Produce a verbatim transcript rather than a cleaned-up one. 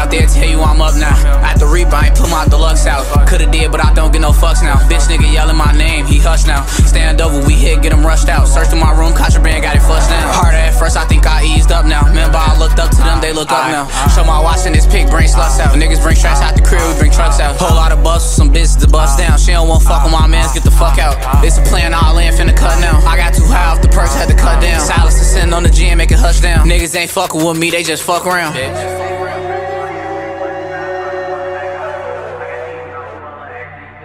out there tell you I'm up now. At the Reaper, I ain't put my deluxe out. Coulda did, but I don't get no fucks now. Bitch nigga yelling my name, he hush now. Stand over, we hit, get him rushed out. Search through my room, contraband, got it flushed down. Harder at first, I think I eased up now. Remember I looked up to them, they look up now. Show my watch in this pick, bring sluts out. Niggas bring tracks out the crib, we bring trucks out. Whole lot of busts, some bitches to bust down. She don't want fuck with my mans, get the fuck out. It's a plan, all in, finna cut now. I got too high off the perks, had to cut down. Silence and sitting on the G and make it hush down. Niggas ain't fucking with me, they just fuck around.